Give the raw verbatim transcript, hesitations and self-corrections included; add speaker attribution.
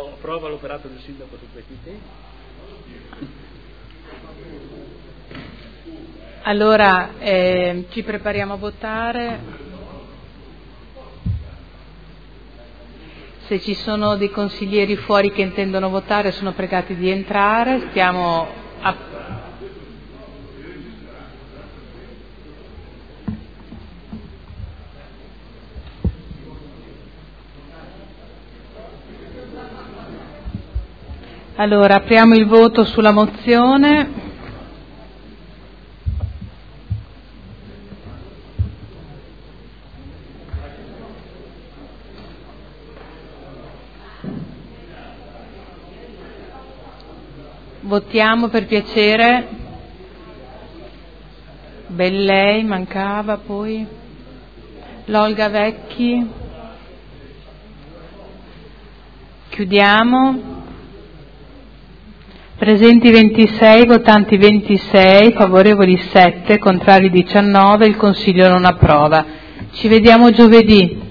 Speaker 1: approva l'operato del sindaco su questi temi.
Speaker 2: Allora eh, ci prepariamo a votare. Se ci sono dei consiglieri fuori che intendono votare sono pregati di entrare. Stiamo a... Allora, apriamo il voto sulla mozione. Votiamo per piacere. Bellei mancava, poi l'Olga Vecchi. Chiudiamo. Presenti ventisei, votanti ventisei, favorevoli sette, contrari diciannove, il Consiglio non approva. Ci vediamo giovedì.